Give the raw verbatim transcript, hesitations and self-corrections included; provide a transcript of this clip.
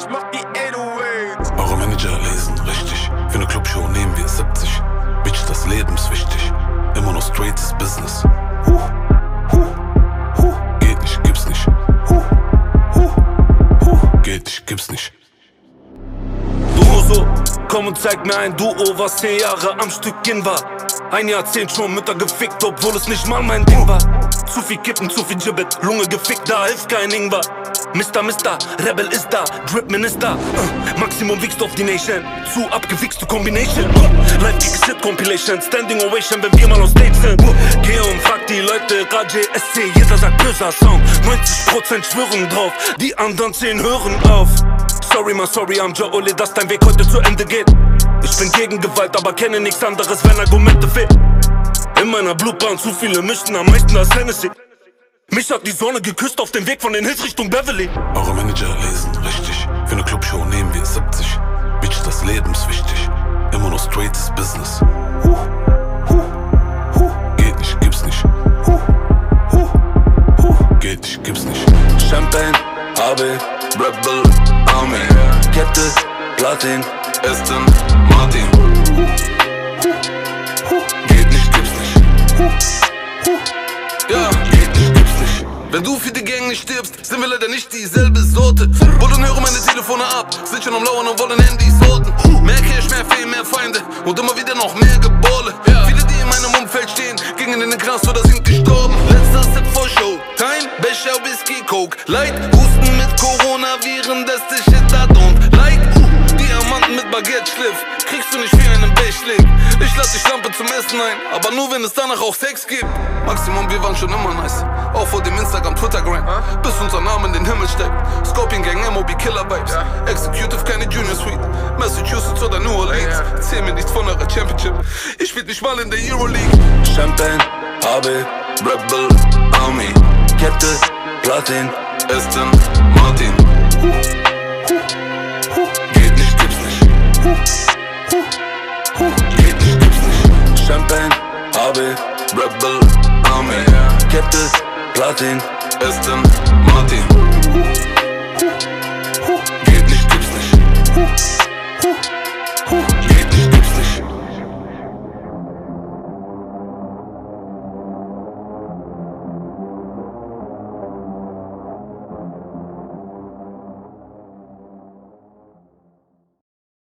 ich mach die acht null acht. Eure Manager lesen richtig. Für ne Clubshow nehmen wir siebzig. Bitch, das Leben ist wichtig. Immer noch straightes Business. Huh, huh, huh. Geht nicht, gibt's nicht. Huh, huh, huh. Geht nicht, gibt's nicht. Du so, komm und zeig mir ein Duo, was zehn Jahre am Stück gehen war. Ein Jahrzehnt schon Mütter gefickt, obwohl es nicht mal mein Ding war. Zu viel Kippen, zu viel Gibbet, Lunge gefickt, da hilft kein Ingwer. Mister, Mister, Rebel ist da, Drip Minister. uh, Maximum wiegst auf die Nation, zu abgewichste Combination. uh, Live Kick Shit Compilation, Standing Ovation, wenn wir mal auf Stage sind. uh, Geh und frag die Leute, Raj S C, jeder sagt böser Song. neunzig Prozent schwören drauf, die anderen zehn hören auf. Sorry, ma sorry, I'm Joe Ole, dass dein Weg heute zu Ende geht. Ich bin gegen Gewalt, aber kenne nichts anderes, wenn Argumente fehlen. In meiner Blutbahn zu viele mischten am meisten als Hennessy. Mich hat die Sonne geküsst auf dem Weg von den Hills Richtung Beverly. Eure Manager lesen richtig. Für ne Clubshow nehmen wir siebzig. Bitch, das Leben ist wichtig. Immer noch straightes Business. Huh, huh, huh. Geht nicht, gibt's nicht. Huh, huh, huh. Geht nicht, gibt's nicht. Champagne, A B, Rebel, Army, Kette, Platin, Aston Martin. Huh, huh, huh. Geht nicht, gibt's nicht. Huh, huh. Ja, geht nicht, gibt's nicht. Wenn du für die Gang nicht stirbst, sind wir leider nicht dieselbe Sorte. Bullen hören meine Telefone ab, sind schon am Lauern und wollen Handys horten. Mehr Cash, mehr Fame, mehr Feinde und immer wieder noch mehr Geballe. Viele, die in meinem Umfeld stehen, gingen in den Knast oder sind gestorben. Letzter Step vor Show, Time, Becher, Whisky, Coke. Light, Husten mit Coronaviren, das ist shit da don't like. Diamanten mit Baguette-Schliff, kriegst du nicht wie einen Bechlig. Ich lad dich Lampe zum Essen ein, aber nur wenn es danach auch Sex gibt. Maximum, wir waren schon immer nice, auch vor dem Instagram, Twittergram, bis unser Name in den Himmel steckt. Scorpion Gang, M O B, Killer Vibes, Executive, keine Junior Suite, Massachusetts oder New Orleans. Erzähl mir nichts von eurer Championship, ich spiel nicht mal in der Euroleague. Champagne, A B, Rebel, Army, Kette, Platin, Aston Martin. Geht nicht, gibt's nicht. Geht nicht, gibt's nicht. Champagne, A B, Rebel, Army, Kette, Platin, Aston Martin. Geht nicht, gibt's nicht.